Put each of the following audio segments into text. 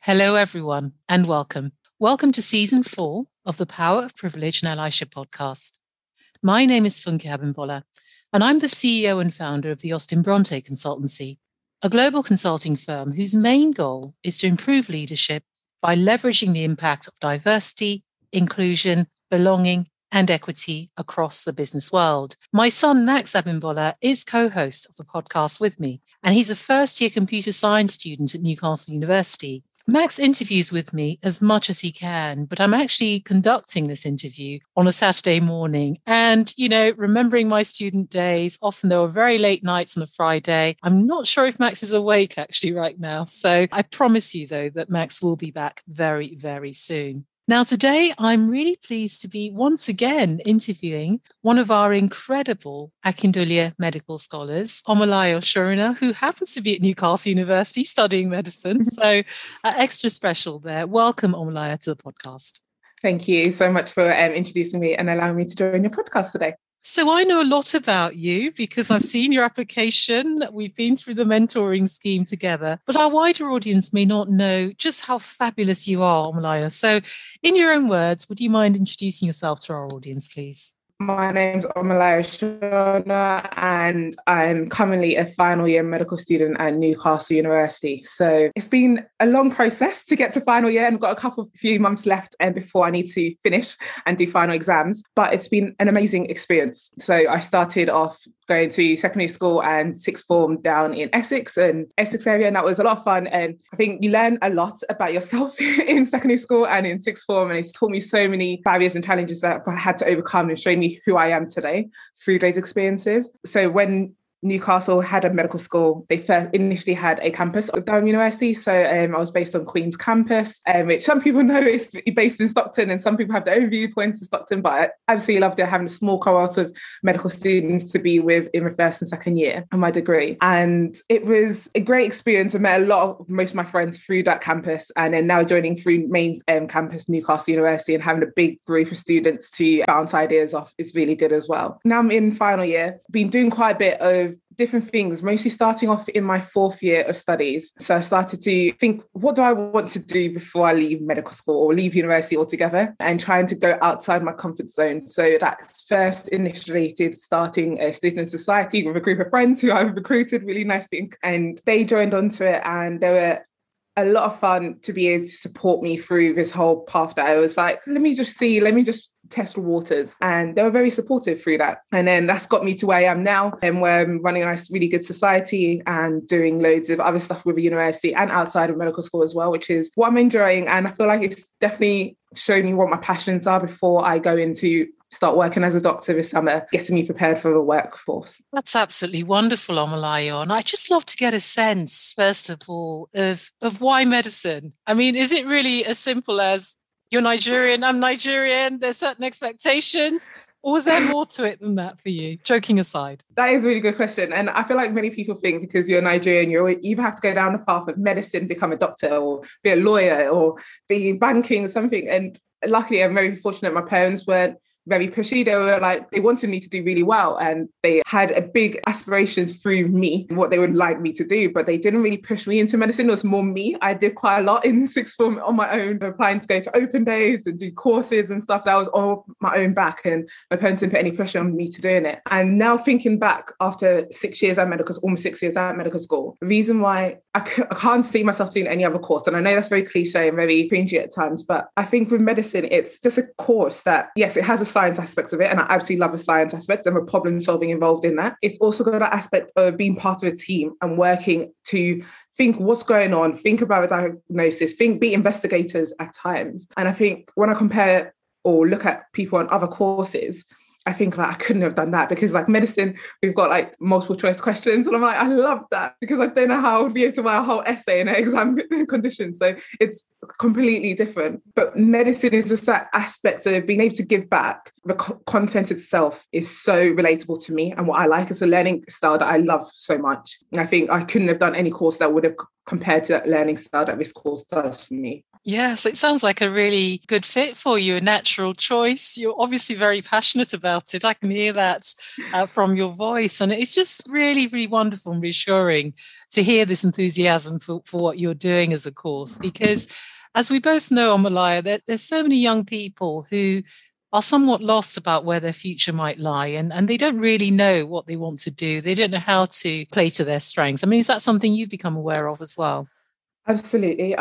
Hello, everyone, and welcome. Welcome to Season 4 of the Power of Privilege and Allyship podcast. My name is Funke Abimbola, and I'm the CEO and founder of the Austin Bronte Consultancy, a global consulting firm whose main goal is to improve leadership by leveraging the impact of diversity, inclusion, belonging, and equity across the business world. My son, Max Abimbola, is co-host of the podcast with me, and he's a first-year computer science student at Newcastle University. Max interviews with me as much as he can, but I'm actually conducting this interview on a Saturday morning. And, remembering my student days, often there were very late nights on a Friday. I'm not sure if Max is awake actually right now. So I promise you, though, that Max will be back very, very soon. Now, today, I'm really pleased to be once again interviewing one of our incredible Akindolia medical scholars, Omolayo Shorina, who happens to be at Newcastle University studying medicine. So extra special there. Welcome, Omolayo, to the podcast. Thank you so much for introducing me and allowing me to join your podcast today. So I know a lot about you because I've seen your application. We've been through the mentoring scheme together, but our wider audience may not know just how fabulous you are, Omolayo. So in your own words, would you mind introducing yourself to our audience, please? My name's Omolayo Shorina, and I'm currently a final year medical student at Newcastle University. So it's been a long process to get to final year, and I've got a few months left before I need to finish and do final exams. But it's been an amazing experience. So I started off going to secondary school and sixth form down in Essex area, and that was a lot of fun. And I think you learn a lot about yourself in secondary school and in sixth form, and it's taught me so many barriers and challenges that I had to overcome and show me who I am today through those experiences. So when Newcastle had a medical school, they first initially had a campus of Durham University. So I was based on Queen's campus, which some people know is based in Stockton, and some people have their own viewpoints in Stockton, but I absolutely loved it, having a small cohort of medical students to be with in the first and second year of my degree. And it was a great experience. I met most of my friends through that campus, and then now joining through main campus, Newcastle University, and having a big group of students to bounce ideas off is really good as well. Now I'm in final year, been doing quite a bit of different things, mostly starting off in my fourth year of studies. So I started to think, what do I want to do before I leave medical school or leave university altogether, and trying to go outside my comfort zone. So that's first initiated starting a student society with a group of friends who I've recruited really nicely, and they joined onto it, and they were a lot of fun to be able to support me through this whole path that I was like, let me just test the waters. And they were very supportive through that. And then that's got me to where I am now, and where I'm running a nice, really good society and doing loads of other stuff with the university and outside of medical school as well, which is what I'm enjoying. And I feel like it's definitely shown me what my passions are before I go into start working as a doctor this summer, getting me prepared for the workforce. That's absolutely wonderful, Omolayo. And I just love to get a sense, first of all, of why medicine. I mean, is it really as simple as you're Nigerian, I'm Nigerian, there's certain expectations? Or was there more to it than that for you? Joking aside. That is a really good question. And I feel like many people think because you're Nigerian, you either have to go down the path of medicine, become a doctor, or be a lawyer, or be banking or something. And luckily, I'm very fortunate my parents weren't very pushy. They were like, they wanted me to do really well, and they had a big aspirations through me, what they would like me to do, but they didn't really push me into medicine. It was more me. I did quite a lot in sixth form on my own, applying to go to open days and do courses and stuff. That was all my own back, and my parents didn't put any pressure on me to doing it. And now thinking back after almost 6 years at medical school, the reason why I can't see myself doing any other course, and I know that's very cliche and very cringy at times, but I think with medicine, it's just a course that, yes, it has a science aspect of it, and I absolutely love the science aspect and the problem solving involved in that. It's also got that aspect of being part of a team and working to think what's going on, think about a diagnosis, be investigators at times. And I think when I compare or look at people on other courses, I think like I couldn't have done that, because like medicine, we've got like multiple choice questions, and I'm like, I love that, because I don't know how I would be able to write a whole essay in an exam condition. So it's completely different. But medicine is just that aspect of being able to give back. The content itself is so relatable to me, and what I like is a learning style that I love so much. And I think I couldn't have done any course that would have compared to that learning style that this course does for me. Yes, it sounds like a really good fit for you, a natural choice. You're obviously very passionate about it. I can hear that from your voice. And it's just really, really wonderful and reassuring to hear this enthusiasm for what you're doing as a course. Because as we both know on Malaya, there's so many young people who are somewhat lost about where their future might lie, and they don't really know what they want to do. They don't know how to play to their strengths. I mean, is that something you've become aware of as well? Absolutely.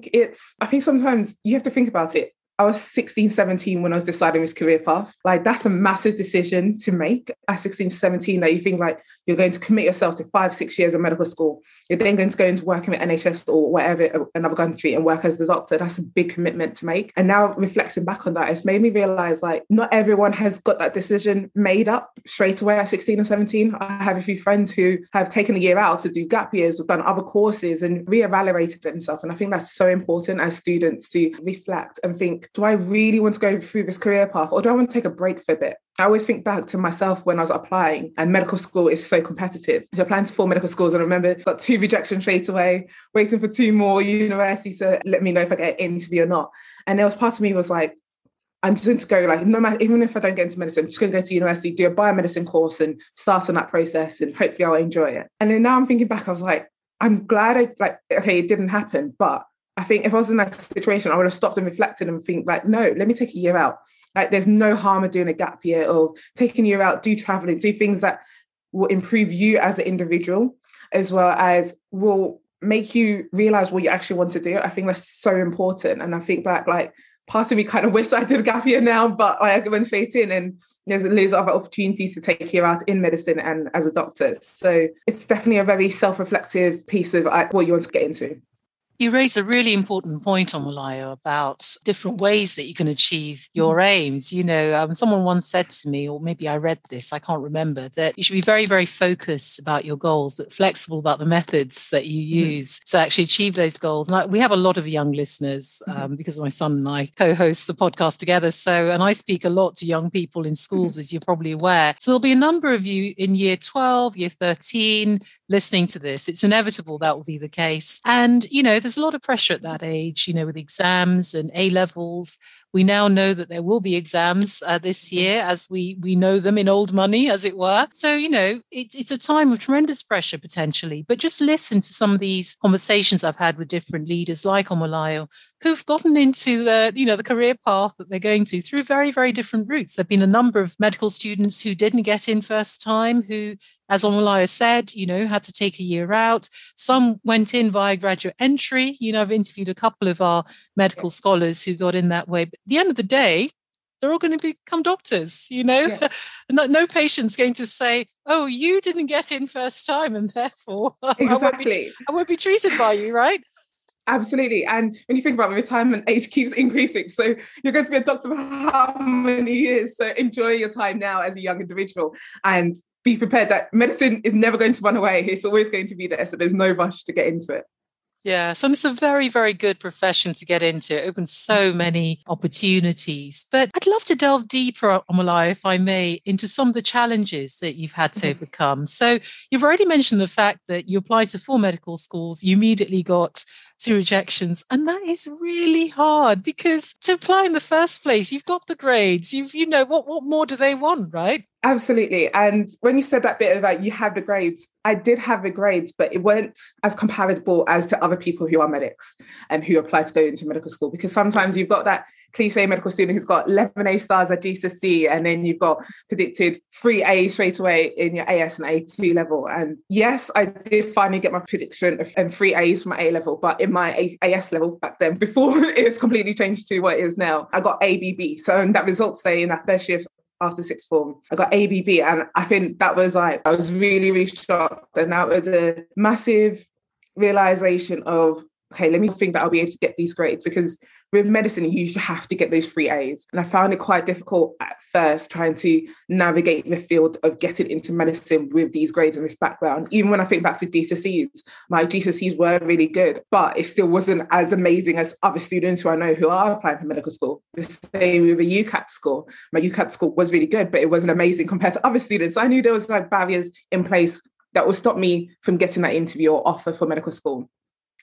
I think sometimes you have to think about it. I was 16, 17 when I was deciding this career path. Like, that's a massive decision to make at 16, 17, that you think like you're going to commit yourself to 5, 6 years of medical school. You're then going to go into working with NHS or whatever, another country, and work as the doctor. That's a big commitment to make. And now reflecting back on that, it's made me realize like not everyone has got that decision made up straight away at 16 and 17. I have a few friends who have taken a year out to do gap years or done other courses and reevaluated themselves. And I think that's so important as students to reflect and think, do I really want to go through this career path, or do I want to take a break for a bit? I always think back to myself when I was applying, and medical school is so competitive. So applying to 4 medical schools, and I remember got 2 rejections straight away, waiting for 2 more universities to let me know if I get an interview or not. And there was part of me was like, I'm just going to go, like, no matter, even if I don't get into medicine, I'm just going to go to university, do a biomedicine course and start on that process, and hopefully I'll enjoy it. And then now I'm thinking back, I was like, I'm glad okay, it didn't happen, but I think if I was in that situation, I would have stopped and reflected and think like, no, let me take a year out. Like, there's no harm in doing a gap year or taking a year out, do traveling, do things that will improve you as an individual, as well as will make you realize what you actually want to do. I think that's so important. And I think back, like, part of me kind of wished I did a gap year now, but I went straight in, and there's other opportunities to take a year out in medicine and as a doctor. So it's definitely a very self-reflective piece of what you want to get into. You raise a really important point on Malayo about different ways that you can achieve your aims. You know, someone once said to me, or maybe I read this, I can't remember, that you should be very, very focused about your goals, but flexible about the methods that you use to actually achieve those goals. And we have a lot of young listeners because my son and I co-host the podcast together. So, and I speak a lot to young people in schools, as you're probably aware. So there'll be a number of you in year 12, year 13, listening to this. It's inevitable that will be the case. And, you know, there's a lot of pressure at that age, you know, with exams and A levels. We now know that there will be exams this year as we know them in old money, as it were. So, you know, it's a time of tremendous pressure potentially. But just listen to some of these conversations I've had with different leaders like Omalayo, who've gotten into the career path that they're going to through very, very different routes. There have been a number of medical students who didn't get in first time, who, as Omalayo said, you know, had to take a year out. Some went in via graduate entry. You know, I've interviewed a couple of our medical scholars who got in that way. But at the end of the day, they're all going to become doctors, you know. Yeah. No patient's going to say, oh, you didn't get in first time and therefore exactly. I won't be treated by you, right? Absolutely. And when you think about it, retirement age keeps increasing. So you're going to be a doctor for how many years? So enjoy your time now as a young individual and be prepared that medicine is never going to run away. It's always going to be there. So there's no rush to get into it. Yeah, so it's a very, very good profession to get into. It opens so many opportunities. But I'd love to delve deeper, Omalayo, if I may, into some of the challenges that you've had to overcome. So you've already mentioned the fact that you applied to 4 medical schools, you immediately got 2 rejections. And that is really hard because to apply in the first place, you've got the grades, what more do they want, right? Absolutely. And when you said that bit about you have the grades, I did have the grades, but it weren't as comparable as to other people who are medics and who apply to go into medical school. Because sometimes you've got that cliche medical student who's got 11 A stars at GCSE, and then you've got predicted 3 A's straight away in your AS and A2 level. And yes, I did finally get my prediction of 3 A's from my A level, but in my AS level back then, before it's completely changed to what it is now, I got ABB. So in that results day in that first year after sixth form, I got ABB. And I think that was like, I was really, really shocked. And that was a massive realization of, okay, let me think that I'll be able to get these grades, because with medicine, you have to get those 3 A's. And I found it quite difficult at first trying to navigate the field of getting into medicine with these grades and this background. Even when I think back to GCSEs, my GCSEs were really good, but it still wasn't as amazing as other students who I know who are applying for medical school. The same with a UCAT score. My UCAT score was really good, but it wasn't amazing compared to other students. I knew there was like barriers in place that would stop me from getting that interview or offer for medical school.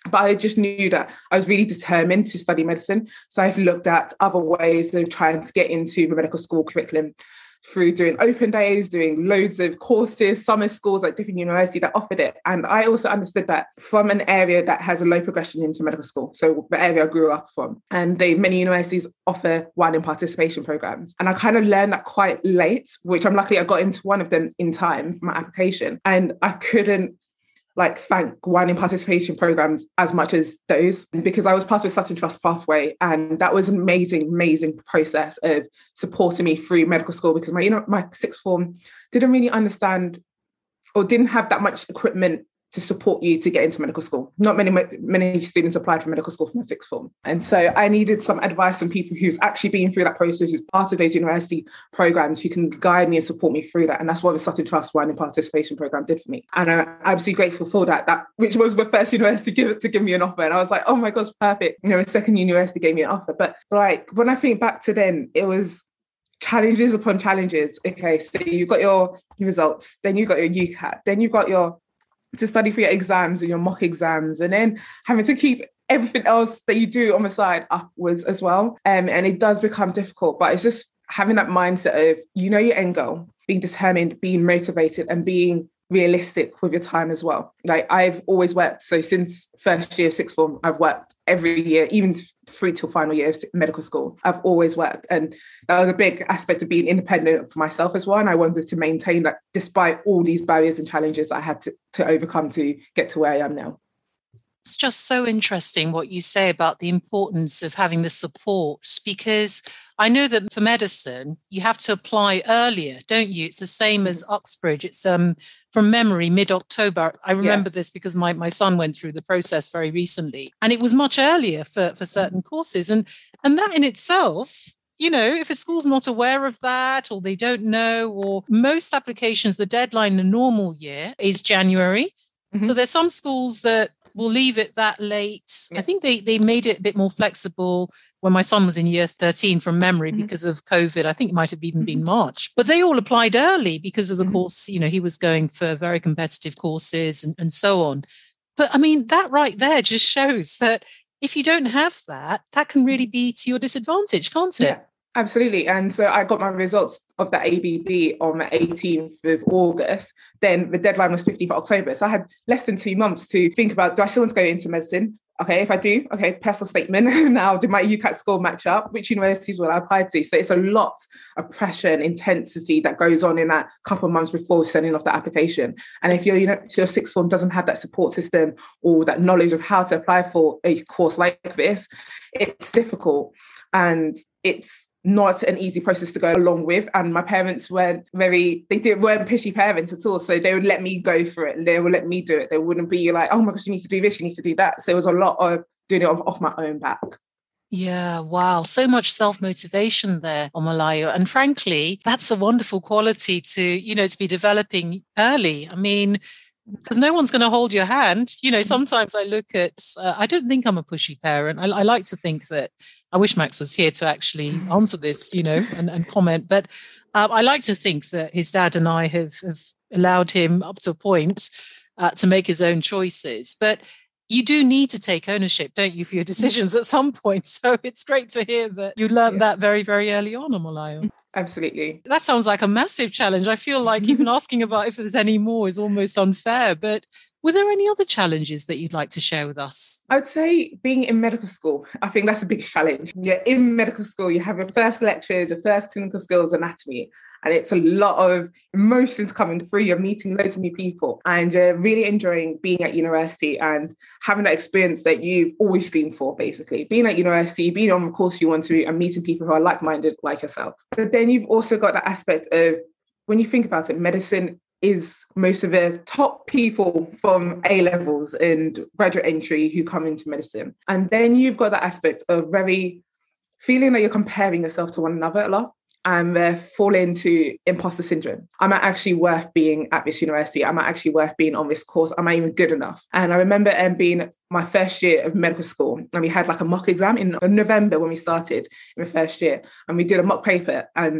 But I just knew that I was really determined to study medicine. So I've looked at other ways of trying to get into the medical school curriculum through doing open days, doing loads of courses, summer schools at different universities that offered it. And I also understood that from an area that has a low progression into medical school, so the area I grew up from, and many universities offer wine and participation programs. And I kind of learned that quite late, which I'm lucky I got into one of them in time for my application. And I couldn't thank wine and participation programs as much as those, because I was part of a Sutton Trust pathway, and that was an amazing process of supporting me through medical school, because my sixth form didn't really understand or didn't have that much equipment to support you to get into medical school. Not many students applied for medical school from a sixth form. And so I needed some advice from people who's actually been through that process, who's part of those university programs, who can guide me and support me through that. And that's what the Sutton Trust Wine and Participation Program did for me. And I'm absolutely grateful for that, which was the first university to give me an offer. And I was like, oh my gosh, perfect. A second university gave me an offer. But when I think back to then, it was challenges upon challenges. Okay, so you've got your results, then you've got your UCAT, then you've got to study for your exams and your mock exams, and then having to keep everything else that you do on the side upwards as well. And it does become difficult, but it's just having that mindset of, your end goal, being determined, being motivated, and being realistic with your time as well. I've always worked. So since first year of sixth form, I've worked every year, even through till final year of medical school. I've always worked. And that was a big aspect of being independent for myself as well. And I wanted to maintain that despite all these barriers and challenges that I had to overcome to get to where I am now. It's just so interesting what you say about the importance of having the support, because I know that for medicine, you have to apply earlier, don't you? It's the same as Uxbridge. It's from memory, mid-October. I remember this because my son went through the process very recently, and it was much earlier for certain courses. And that in itself, if a school's not aware of that, or they don't know, or most applications, the deadline in a normal year is January. Mm-hmm. So there's some schools that will leave it that late. I think they made it a bit more flexible when my son was in year 13 from memory because of COVID. I think it might have even been March, but they all applied early because of the course, he was going for very competitive courses and so on. But I mean, that right there just shows that if you don't have that, that can really be to your disadvantage, can't it? Yeah. Absolutely. And so I got my results of the ABB on the 18th of August. Then the deadline was 15th of October. So I had less than 2 months to think about, do I still want to go into medicine? Okay, if I do, okay, personal statement. Now, did my UCAT score match up? Which universities will I apply to? So it's a lot of pressure and intensity that goes on in that couple of months before sending off the application. And if your sixth form doesn't have that support system or that knowledge of how to apply for a course like this, it's difficult. And it's not an easy process to go along with. And my parents weren't pushy parents at all. So they would let me go for it and they would let me do it. They wouldn't be like, oh my gosh, you need to do this, you need to do that. So it was a lot of doing it off my own back. Yeah, wow. So much self-motivation there, Omalayo. And frankly, that's a wonderful quality to be developing early. I mean, because no one's going to hold your hand. Sometimes I look at, I don't think I'm a pushy parent. I like to think that, I wish Max was here to actually answer this, and comment. But I like to think that his dad and I have allowed him up to a point to make his own choices. But you do need to take ownership, don't you, for your decisions at some point. So it's great to hear that you learned that very, very early on, Omalayo. Absolutely. That sounds like a massive challenge. I feel like even asking about if there's any more is almost unfair. But were there any other challenges that you'd like to share with us? I would say being in medical school, I think that's a big challenge. You're in medical school, you have your first lectures, your first clinical skills anatomy, and it's a lot of emotions coming through. You're meeting loads of new people and you're really enjoying being at university and having that experience that you've always dreamed for, basically. Being at university, being on the course you want to, and meeting people who are like-minded like yourself. But then you've also got that aspect of, when you think about it, medicine is most of the top people from A levels and graduate entry who come into medicine. And then you've got that aspect of very feeling that you're comparing yourself to one another a lot and fall into imposter syndrome. Am I actually worth being at this university? Am I actually worth being on this course? Am I even good enough? And I remember being my first year of medical school, and we had like a mock exam in November when we started in the first year, and we did a mock paper, and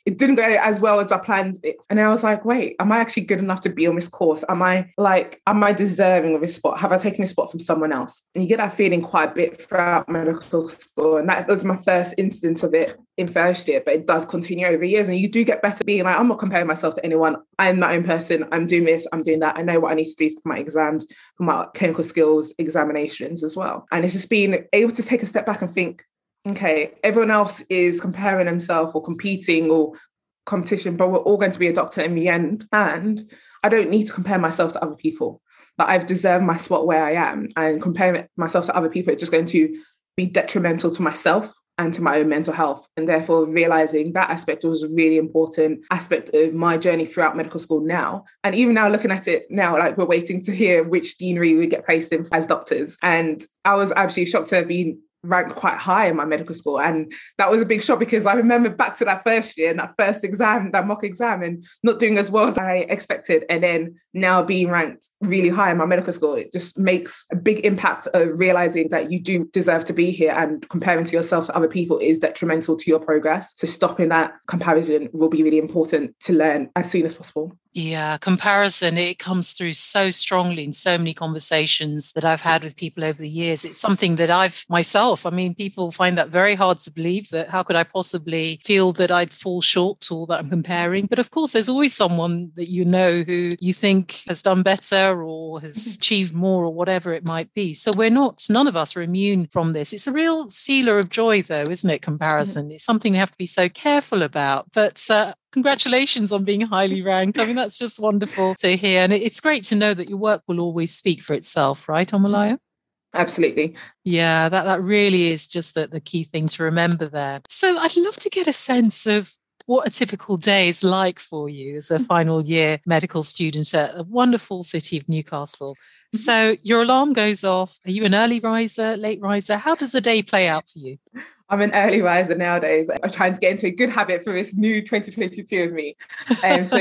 it didn't go as well as I planned it. And I was like, wait, am I actually good enough to be on this course? Am I deserving of this spot? Have I taken a spot from someone else? And you get that feeling quite a bit throughout medical school. And that was my first instance of it in first year, but it does continue over years. And you do get better being like, I'm not comparing myself to anyone. I'm my own person. I'm doing this, I'm doing that. I know what I need to do for my exams, for my clinical skills, examinations as well. And it's just being able to take a step back and think, okay, everyone else is comparing themselves or competing or competition, but we're all going to be a doctor in the end. And I don't need to compare myself to other people. But I've deserved my spot where I am. And comparing myself to other people is just going to be detrimental to myself and to my own mental health. And therefore realizing that aspect was a really important aspect of my journey throughout medical school now. And even now looking at it now, like we're waiting to hear which deanery we get placed in as doctors. And I was absolutely shocked to have been ranked quite high in my medical school. And that was a big shock because I remember back to that first year and that first exam, that mock exam, and not doing as well as I expected. And then now being ranked really high in my medical school, it just makes a big impact of realizing that you do deserve to be here, and comparing to yourself to other people is detrimental to your progress. So stopping that comparison will be really important to learn as soon as possible. Yeah, comparison, it comes through so strongly in so many conversations that I've had with people over the years. It's something that I've myself, I mean, people find that very hard to believe, that how could I possibly feel that I'd fall short or that I'm comparing? But of course, there's always someone that you know who you think has done better or has achieved more or whatever it might be. So none of us are immune from this. It's a real stealer of joy though, isn't it, comparison? It's something we have to be so careful about. But congratulations on being highly ranked. I mean, that's just wonderful to hear. And it's great to know that your work will always speak for itself, right, Omolayọ? Absolutely. Yeah, that really is just the key thing to remember there. So I'd love to get a sense of what a typical day is like for you as a final year medical student at a wonderful city of Newcastle. So your alarm goes off. Are you an early riser, late riser? How does the day play out for you? I'm an early riser nowadays. I'm trying to get into a good habit for this new 2022 of me. So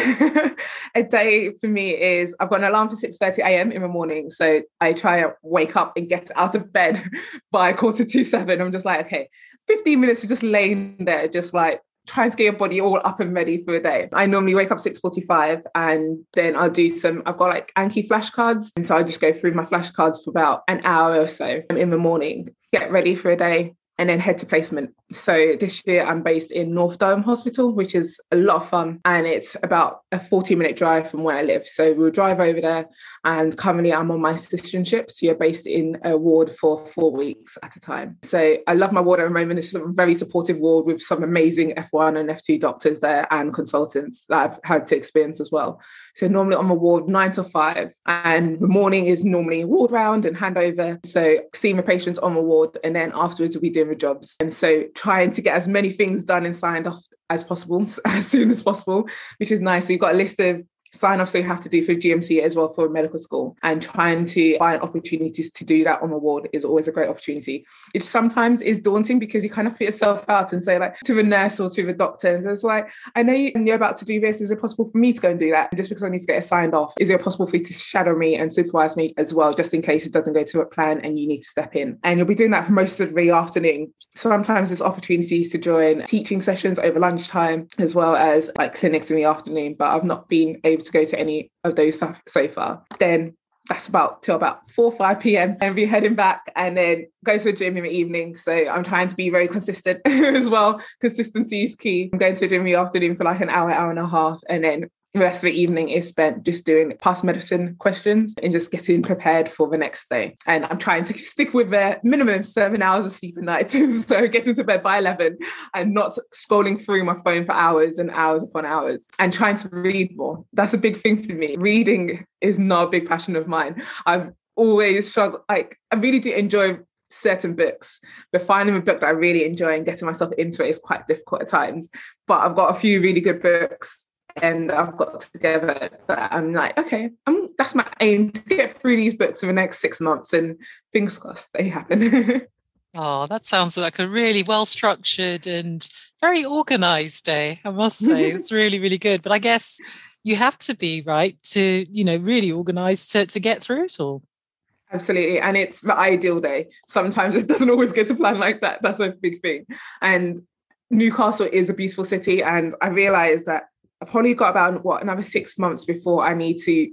a day for me is, I've got an alarm for 6:30 a.m. in the morning. So I try to wake up and get out of bed by 6:45. I'm just like, okay, 15 minutes of just laying there, just like trying to get your body all up and ready for the day. I normally wake up 6:45 and then I've got like Anki flashcards. And so I just go through my flashcards for about an hour or so in the morning, get ready for a day, and then head to placement. So this year I'm based in North Durham Hospital, which is a lot of fun. And it's about a 40-minute drive from where I live. So we'll drive over there, and currently I'm on my assistantship. So you're based in a ward for 4 weeks at a time. So I love my ward at the moment. It's a very supportive ward with some amazing F1 and F2 doctors there and consultants that I've had to experience as well. So normally on my ward 9 to 5, and the morning is normally ward round and handover. So seeing the patients on the ward, and then afterwards we'll be doing the jobs. And so trying to get as many things done and signed off as possible, as soon as possible, which is nice. So you've got a list of sign-offs you have to do for GMC as well for medical school, and trying to find opportunities to do that on the ward is always a great opportunity. It sometimes is daunting because you kind of put yourself out and say like to the nurse or to the doctor, and so it's like, I know you're about to do this, is it possible for me to go and do that? And just because I need to get it signed off, is it possible for you to shadow me and supervise me as well, just in case it doesn't go to a plan and you need to step in? And you'll be doing that for most of the afternoon. Sometimes there's opportunities to join teaching sessions over lunchtime, as well as like clinics in the afternoon, but I've not been able to go to any of those stuff so far. Then that's till about 4 or 5 p.m. and be heading back, and then go to the gym in the evening. So I'm trying to be very consistent as well. Consistency is key. I'm going to the gym in the afternoon for like an hour and a half, and then the rest of the evening is spent just doing past medicine questions and just getting prepared for the next day. And I'm trying to stick with a minimum 7 hours of sleep a night. So getting to bed by 11 and not scrolling through my phone for hours and hours upon hours, and trying to read more. That's a big thing for me. Reading is not a big passion of mine. I've always struggled. Like, I really do enjoy certain books, but finding a book that I really enjoy and getting myself into it is quite difficult at times. But I've got a few really good books and I've got together that I'm like, okay, that's my aim, to get through these books for the next 6 months, and fingers crossed they happen. Oh, that sounds like a really well-structured and very organised day, I must say. It's really, really good. But I guess you have to be, right, to, really organised to get through it all. Absolutely. And it's the ideal day. Sometimes it doesn't always go to plan like that. That's a big thing. And Newcastle is a beautiful city, and I realised that I probably got about another 6 months before I need to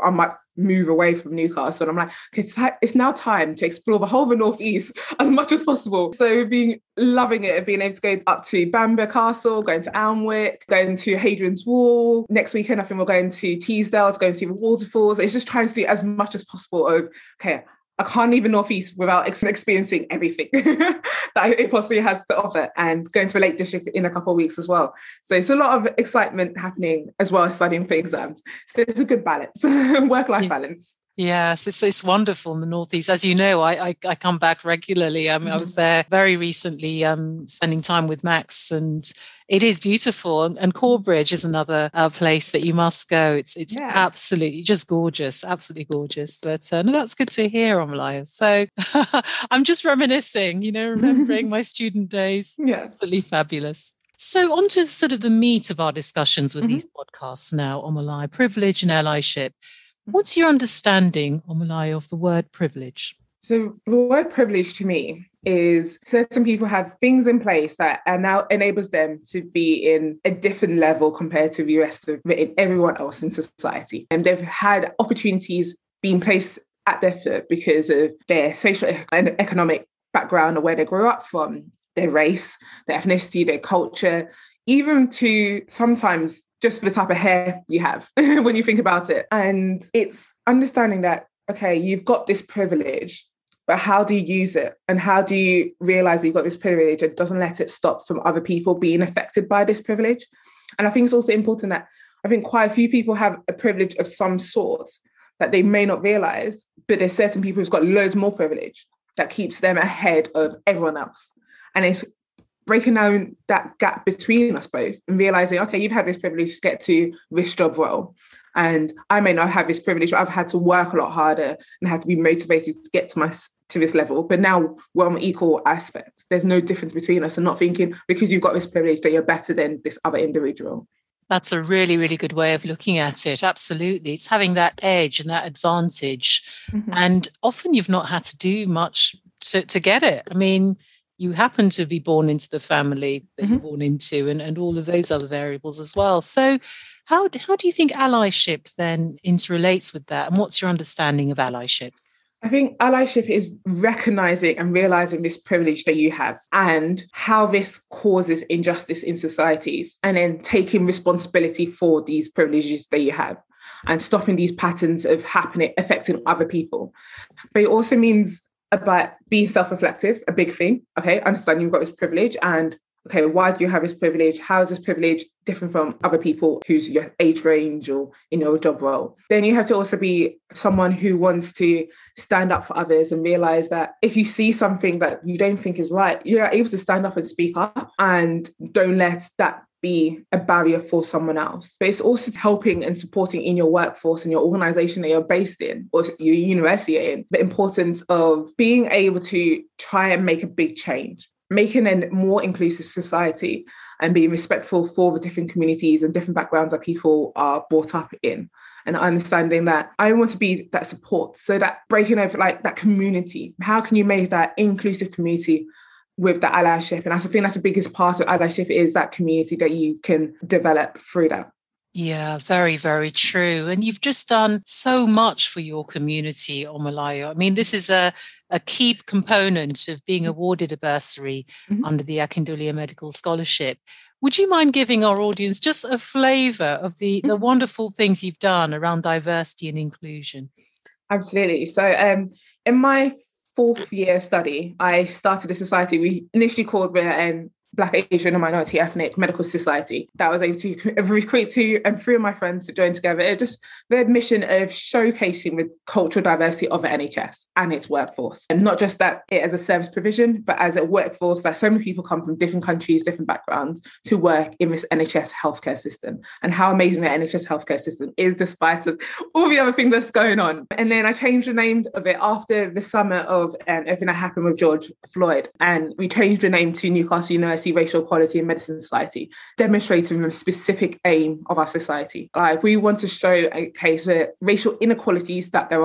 move away from Newcastle. And I'm like, it's now time to explore the whole of the northeast as much as possible. So we've been loving it, being able to go up to Bamburgh Castle, going to Alnwick, going to Hadrian's Wall. Next weekend, I think we're going to Teesdale to go and see the waterfalls. It's just trying to do as much as possible of, okay, I can't leave the Northeast without experiencing everything that it possibly has to offer, and going to the Lake District in a couple of weeks as well. So it's a lot of excitement happening as well as studying for exams. So it's a good balance, work-life balance. Yes, it's wonderful in the Northeast. As you know, I come back regularly. I was there very recently, spending time with Max, and it is beautiful. And Corbridge is another place that you must go. It's absolutely just gorgeous, absolutely gorgeous. But no, that's good to hear, Omolayah. So I'm just reminiscing, remembering my student days. Yeah, absolutely fabulous. So on to sort of the meat of our discussions with these podcasts now, Omolayah, privilege and allyship. What's your understanding, Omolayah, of the word privilege? So the word privilege to me is certain people have things in place that now enables them to be in a different level compared to the rest of everyone else in society. And they've had opportunities being placed at their foot because of their social and economic background or where they grew up from, their race, their ethnicity, their culture, even to sometimes just the type of hair you have when you think about it. And it's understanding that, okay, you've got this privilege, but how do you use it? And how do you realize that you've got this privilege and doesn't let it stop from other people being affected by this privilege? And I think it's also important that I think quite a few people have a privilege of some sort that they may not realize, but there's certain people who've got loads more privilege that keeps them ahead of everyone else. And it's breaking down that gap between us both and realizing, okay, you've had this privilege to get to this job role, and I may not have this privilege, but I've had to work a lot harder and had to be motivated to get to this level. But now we're on equal aspects. There's no difference between us, and not thinking because you've got this privilege that you're better than this other individual. That's a really, really good way of looking at it. Absolutely. It's having that edge and that advantage. And often you've not had to do much to get it. I mean, you happen to be born into the family that you're born into, and all of those other variables as well. So how do you think allyship then interrelates with that? And what's your understanding of allyship? I think allyship is recognizing and realizing this privilege that you have and how this causes injustice in societies, and then taking responsibility for these privileges that you have and stopping these patterns of affecting other people. But it also means about being self-reflective, a big thing. Okay, understand you've got this privilege, and okay, why do you have this privilege? How is this privilege different from other people who's your age range or in your job role? Then you have to also be someone who wants to stand up for others and realize that if you see something that you don't think is right, you're able to stand up and speak up, and don't let that be a barrier for someone else. But it's also helping and supporting in your workforce and your organization that you're based in or your university in, the importance of being able to try and make a big change, making a more inclusive society and being respectful for the different communities and different backgrounds that people are brought up in. And understanding that I want to be that support. So that breaking over like that community, how can you make that inclusive community with the allyship? And I think that's the biggest part of allyship, is that community that you can develop through that. Yeah, very, very true. And you've just done so much for your community, Omolayah. I mean, this is a key component of being awarded a bursary under the Akindolia Medical Scholarship. Would you mind giving our audience just a flavour of the wonderful things you've done around diversity and inclusion? Absolutely. So in my fourth year of study, I started a society we initially called the Black, Asian and Minority Ethnic Medical Society that I was able to recruit 2 and 3 of my friends to join together. It just the mission of showcasing the cultural diversity of the NHS and its workforce. And not just that it as a service provision, but as a workforce that so many people come from different countries, different backgrounds to work in this NHS healthcare system, and how amazing the NHS healthcare system is despite of all the other things that's going on. And then I changed the name of it after the summer of everything that happened with George Floyd. And we changed the name to Newcastle University Racial Equality and Medicine Society, demonstrating the specific aim of our society. Like, we want to show a case of racial inequalities that there are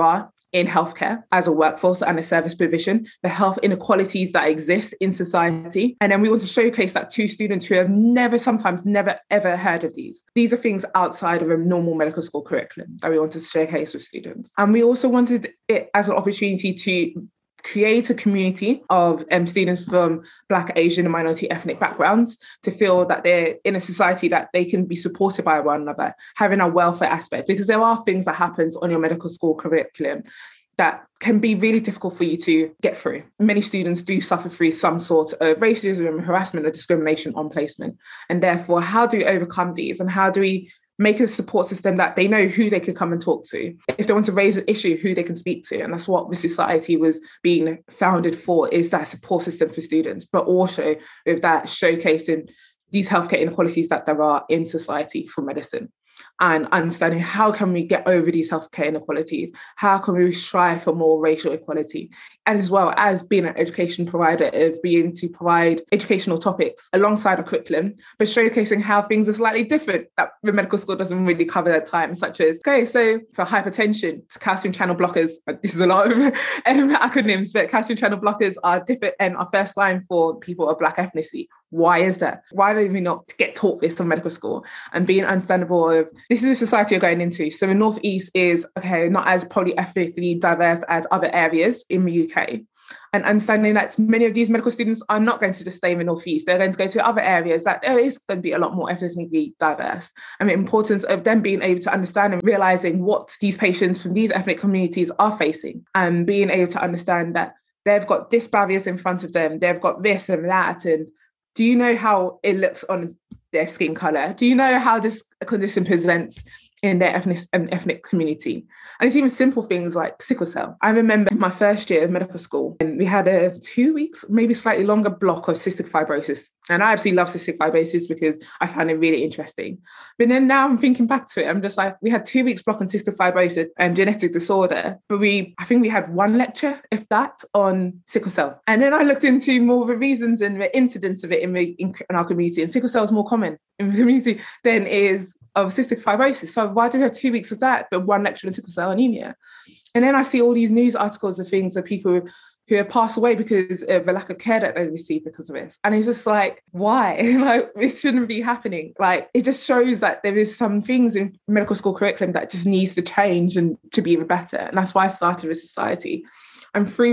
in healthcare as a workforce and a service provision, the health inequalities that exist in society. And then we want to showcase that to students who have sometimes never, ever heard of these. These are things outside of a normal medical school curriculum that we wanted to showcase with students. And we also wanted it as an opportunity to create a community of students from Black, Asian and minority ethnic backgrounds to feel that they're in a society that they can be supported by one another, having a welfare aspect, because there are things that happens on your medical school curriculum that can be really difficult for you to get through. Many students do suffer through some sort of racism, harassment or discrimination on placement. And therefore, how do we overcome these? And how do we make a support system that they know who they can come and talk to? If they want to raise an issue, who they can speak to. And that's what the society was being founded for, is that support system for students, but also with that showcasing these healthcare inequalities that there are in society for medicine. And understanding how can we get over these healthcare inequalities? How can we strive for more racial equality? And as well as being an education provider, of being to provide educational topics alongside a curriculum, but showcasing how things are slightly different that the medical school doesn't really cover at times, such as, okay, so for hypertension, calcium channel blockers, this is a lot of acronyms, but calcium channel blockers are different and are first line for people of Black ethnicity. Why is that? Why do we not get taught this in medical school? And being understandable of, this is a society you're going into. So the Northeast is, okay, not as polyethnically diverse as other areas in the UK. And understanding that many of these medical students are not going to just stay in the Northeast. They're going to go to other areas that there is going to be a lot more ethnically diverse. And the importance of them being able to understand and realising what these patients from these ethnic communities are facing, and being able to understand that they've got this barriers in front of them, they've got this and that, and do you know how it looks on their skin colour? Do you know how this condition presents in their ethnic community? And it's even simple things like sickle cell. I remember in my first year of medical school, and we had a 2 weeks, maybe slightly longer block of cystic fibrosis. And I absolutely love cystic fibrosis because I found it really interesting. But then now I'm thinking back to it, I'm just like, we had 2 weeks block on cystic fibrosis and genetic disorder, but I think we had one lecture, if that, on sickle cell. And then I looked into more of the reasons and the incidence of it in our community, and sickle cell is more common in the community than is of cystic fibrosis. So why do we have 2 weeks of that, but one lecture on sickle cell anemia? And then I see all these news articles of things of people who have passed away because of the lack of care that they receive because of this. And it's just like, why? Like, it shouldn't be happening. Like, it just shows that there is some things in medical school curriculum that just needs to change and to be even better. And that's why I started with society. And through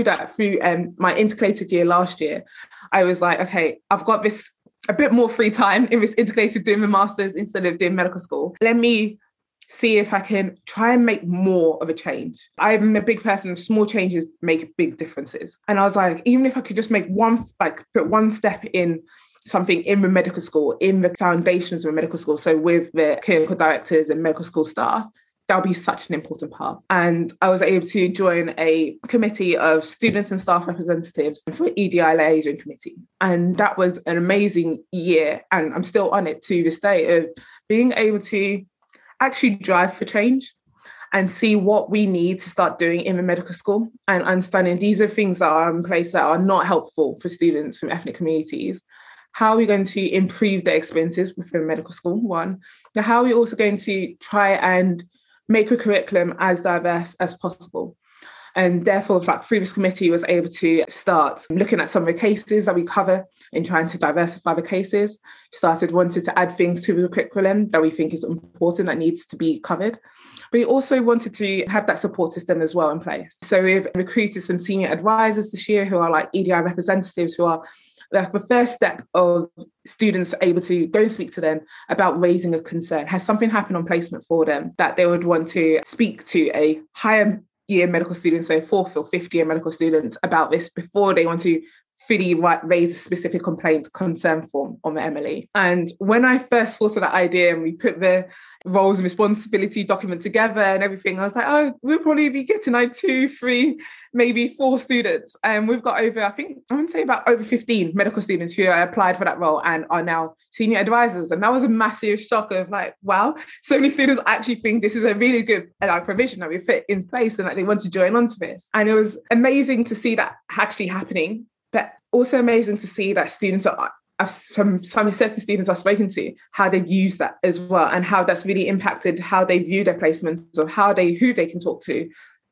my intercalated year last year, I was like, okay, I've got this a bit more free time if it's integrated doing the masters instead of doing medical school. Let me see if I can try and make more of a change. I'm a big person of small changes make big differences. And I was like, even if I could just make put one step in something in the medical school, in the foundations of a medical school, so with the clinical directors and medical school staff, that'll be such an important part. And I was able to join a committee of students and staff representatives for EDI Liaison Committee. And that was an amazing year. And I'm still on it to this day, of being able to actually drive for change and see what we need to start doing in the medical school, and understanding these are things that are in place that are not helpful for students from ethnic communities. How are we going to improve their experiences within medical school? One. Now, how are we also going to try and make a curriculum as diverse as possible? And therefore, through this committee, was able to start looking at some of the cases that we cover and trying to diversify the cases. Wanted to add things to the curriculum that we think is important, that needs to be covered. But we also wanted to have that support system as well in place. So we've recruited some senior advisors this year who are like EDI representatives, who are like the first step of students able to go and speak to them about raising a concern. Has something happened on placement for them that they would want to speak to a higher year medical students, so fourth or fifth year medical students, about this before they want to fully raise a specific concern form on the MLE. And when I first thought of that idea and we put the roles and responsibility document together and everything, I was like, oh, we'll probably be getting like 2, 3, maybe 4 students. And we've got over, I want to say about over 15 medical students who applied for that role and are now senior advisors. And that was a massive shock of like, wow, so many students actually think this is a really good provision that we put in place and that they want to join onto this. And it was amazing to see that actually happening, but also amazing to see that students from some certain students I've spoken to, how they've used that as well, and how that's really impacted how they view their placements, or who they can talk to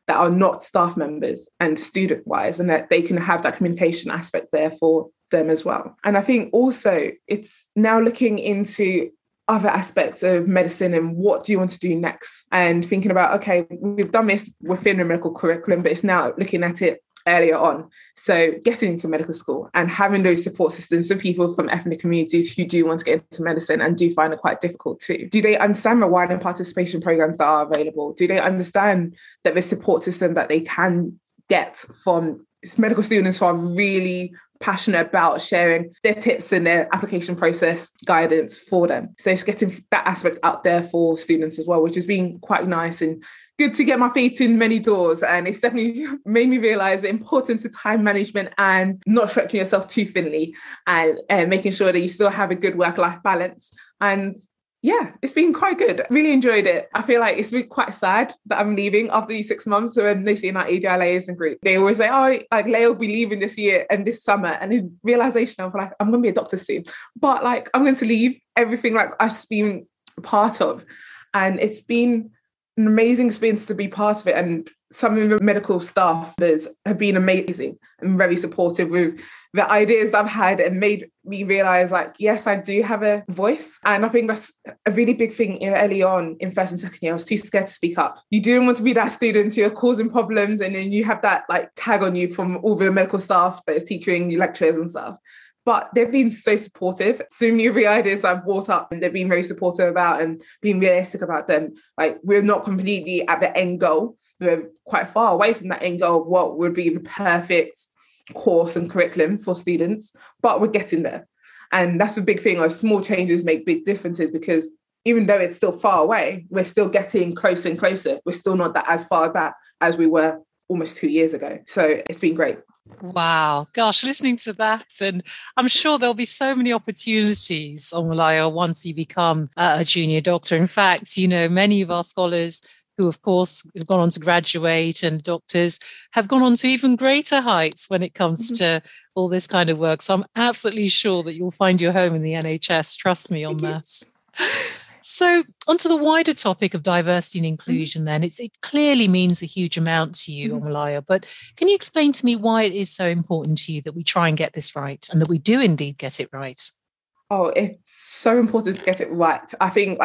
that are not staff members and student-wise, and that they can have that communication aspect there for them as well. And I think also it's now looking into other aspects of medicine and what do you want to do next? And thinking about, okay, we've done this within the medical curriculum, but it's now looking at it earlier on. So getting into medical school and having those support systems for people from ethnic communities who do want to get into medicine and do find it quite difficult too. Do they understand the wider participation programs that are available? Do they understand that the support system that they can get from medical students who are really passionate about sharing their tips and their application process guidance for them? So it's getting that aspect out there for students as well, which has been quite nice and good to get my feet in many doors. And it's definitely made me realise the importance of time management and not stretching yourself too thinly and making sure that you still have a good work-life balance. And yeah, it's been quite good. Really enjoyed it. I feel like it's been quite sad that I'm leaving after these 6 months. So when they see in our ADI liaison group, they always say, oh, like Leia will be leaving this year and this summer. And the realisation of like, I'm going to be a doctor soon. But like, I'm going to leave everything like I've been part of. And it's been an amazing experience to be part of it. And some of the medical staff have been amazing and very supportive with the ideas that I've had and made me realise like, yes, I do have a voice. And I think that's a really big thing early on in first and second year. I was too scared to speak up. You didn't want to be that student who are causing problems and then you have that like tag on you from all the medical staff that is teaching you lectures and stuff. But they've been so supportive. So many of the ideas I've brought up and they've been very supportive about and being realistic about them. Like we're not completely at the end goal. We're quite far away from that end goal of what would be the perfect course and curriculum for students, but we're getting there. And that's the big thing of small changes make big differences because even though it's still far away, we're still getting closer and closer. We're still not that as far back as we were almost 2 years ago. So it's been great. Wow. Gosh, listening to that, and I'm sure there'll be so many opportunities, Omolaya, once you become a junior doctor. In fact, you know, many of our scholars who, of course, have gone on to graduate and doctors have gone on to even greater heights when it comes to all this kind of work. So I'm absolutely sure that you'll find your home in the NHS. Trust me on that. So onto the wider topic of diversity and inclusion then. It clearly means a huge amount to you, Omolaya, but can you explain to me why it is so important to you that we try and get this right and that we do indeed get it right? Oh, it's so important to get it right. I think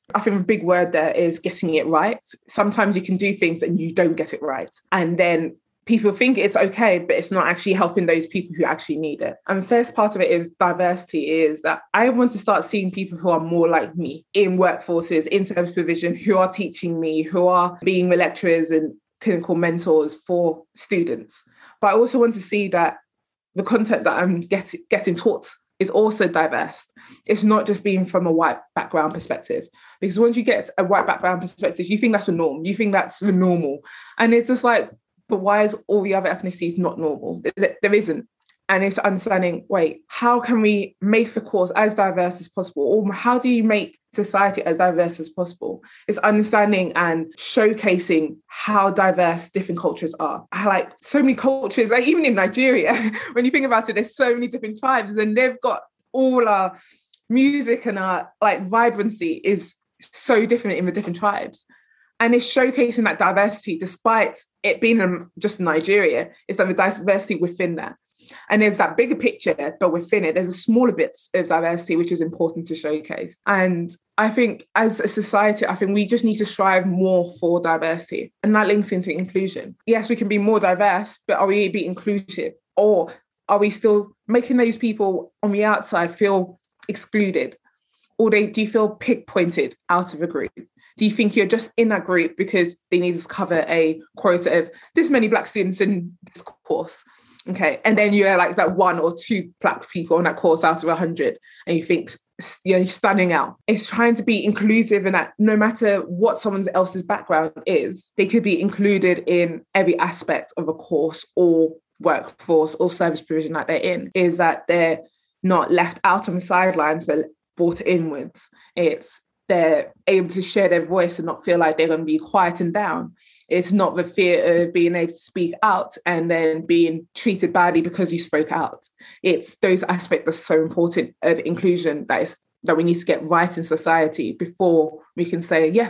a big word there is getting it right. Sometimes you can do things and you don't get it right. And then people think it's okay, but it's not actually helping those people who actually need it. And the first part of it is diversity is that I want to start seeing people who are more like me in workforces, in service provision, who are teaching me, who are being the lecturers and clinical mentors for students. But I also want to see that the content that I'm getting taught is also diverse. It's not just being from a white background perspective. Because once you get a white background perspective, you think that's the norm. You think that's the normal. And it's just like, but why is all the other ethnicities not normal? There isn't. And it's understanding, wait, how can we make the course as diverse as possible? Or how do you make society as diverse as possible? It's understanding and showcasing how diverse different cultures are. Like so many cultures, like even in Nigeria, when you think about it, there's so many different tribes and they've got all our music and our like vibrancy is so different in the different tribes. And it's showcasing that diversity, despite it being just Nigeria, it's that the diversity within that. And there's that bigger picture, but within it, there's a smaller bits of diversity, which is important to showcase. And I think as a society, I think we just need to strive more for diversity. And that links into inclusion. Yes, we can be more diverse, but are we being inclusive? Or are we still making those people on the outside feel excluded? Or do you feel pinpointed out of a group? Do you think you're just in that group because they need to cover a quota of this many Black students in this course? Okay. And then you're like that 1 or 2 Black people on that course out of 100 and you think you're standing out. It's trying to be inclusive in that no matter what someone else's background is, they could be included in every aspect of a course or workforce or service provision that they're in, is that they're not left out on the sidelines, but brought inwards. It's they're able to share their voice and not feel like they're going to be quietened down. It's not the fear of being able to speak out and then being treated badly because you spoke out. It's those aspects that are so important of inclusion that we need to get right in society before we can say, yes,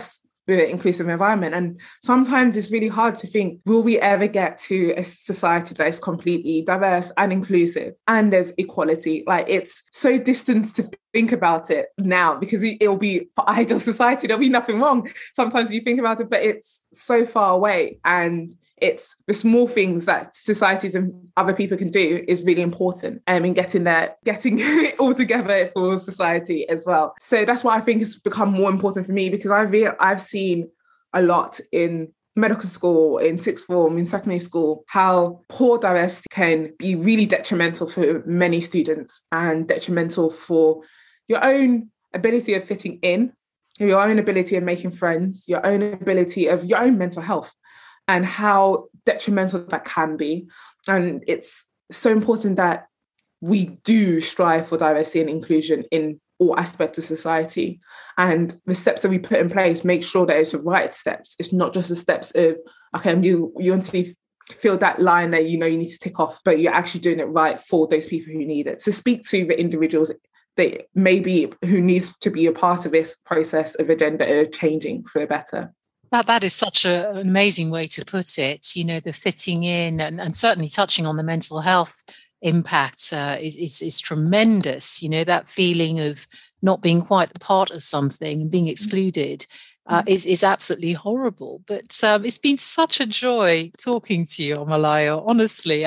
with an inclusive environment. And sometimes it's really hard to think, will we ever get to a society that is completely diverse and inclusive and there's equality? Like, it's so distant to think about it now, because it'll be for ideal society, there'll be nothing wrong. Sometimes you think about it, but it's so far away. And it's the small things that societies and other people can do is really important in getting it all together for society as well. So that's why I think it's become more important for me, because I've seen a lot in medical school, in sixth form, in secondary school, how poor diversity can be really detrimental for many students and detrimental for your own ability of fitting in, your own ability of making friends, your own ability of your own mental health, and how detrimental that can be. And it's so important that we do strive for diversity and inclusion in all aspects of society. And the steps that we put in place, make sure that it's the right steps. It's not just the steps of, okay, you want to feel that line that you need to tick off, but you're actually doing it right for those people who need it. So speak to the individuals that maybe who needs to be a part of this process of agenda changing for the better. That is such an amazing way to put it, the fitting in and certainly touching on the mental health impact is tremendous. That feeling of not being quite a part of something and being excluded is absolutely horrible. But it's been such a joy talking to you, Omolayọ. Honestly,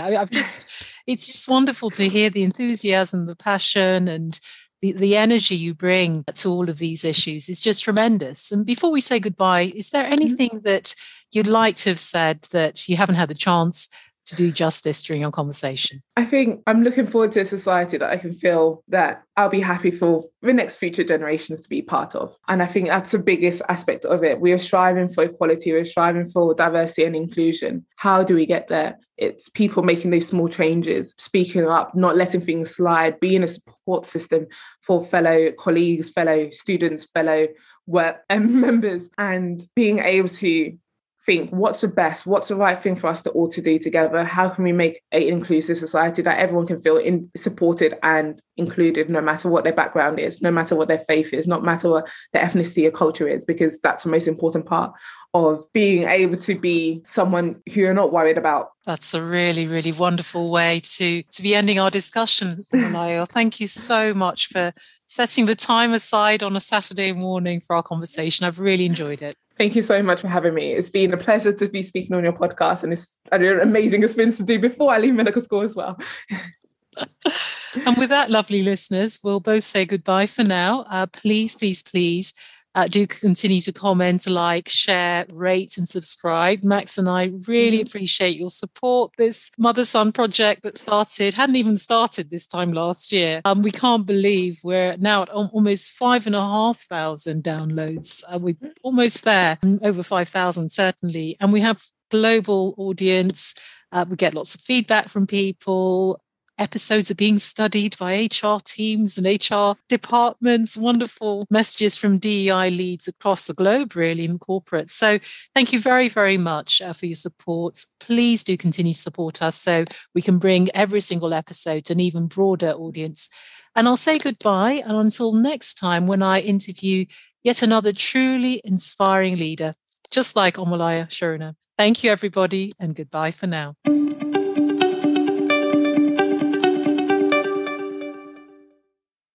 it's just wonderful to hear the enthusiasm, the passion, and the energy you bring to all of these issues is just tremendous. And before we say goodbye, is there anything that you'd like to have said that you haven't had the chance to do justice during our conversation? I think I'm looking forward to a society that I can feel that I'll be happy for the next future generations to be part of. And I think that's the biggest aspect of it. We are striving for equality, we're striving for diversity and inclusion. How do we get there? It's people making those small changes, speaking up, not letting things slide, being a support system for fellow colleagues, fellow students, fellow work members, and being able to think what's the right thing for us to all to do together. How can we make an inclusive society that everyone can feel supported and included, no matter what their background is, no matter what their faith is, no matter what their ethnicity or culture is, because that's the most important part of being able to be someone who you're not worried about. That's a really, really wonderful way to be ending our discussion, Omolayọ. Thank you so much for setting the time aside on a Saturday morning for our conversation. I've really enjoyed it. Thank you so much for having me. It's been a pleasure to be speaking on your podcast, and it's an amazing experience to do before I leave medical school as well. And with that, lovely listeners, we'll both say goodbye for now. Please do continue to comment, like, share, rate and subscribe. Max and I really appreciate your support. This mother-son project that hadn't even started this time last year. We can't believe we're now at almost 5,500 downloads. We're almost there, over 5,000 certainly. And we have global audience. We get lots of feedback from people. Episodes are being studied by HR teams and HR departments, wonderful messages from DEI leads across the globe, really, in corporate. So thank you very, very much for your support. Please do continue to support us so we can bring every single episode to an even broader audience. And I'll say goodbye. And until next time, when I interview yet another truly inspiring leader, just like Omolayọ Sowunah. Thank you, everybody, and goodbye for now.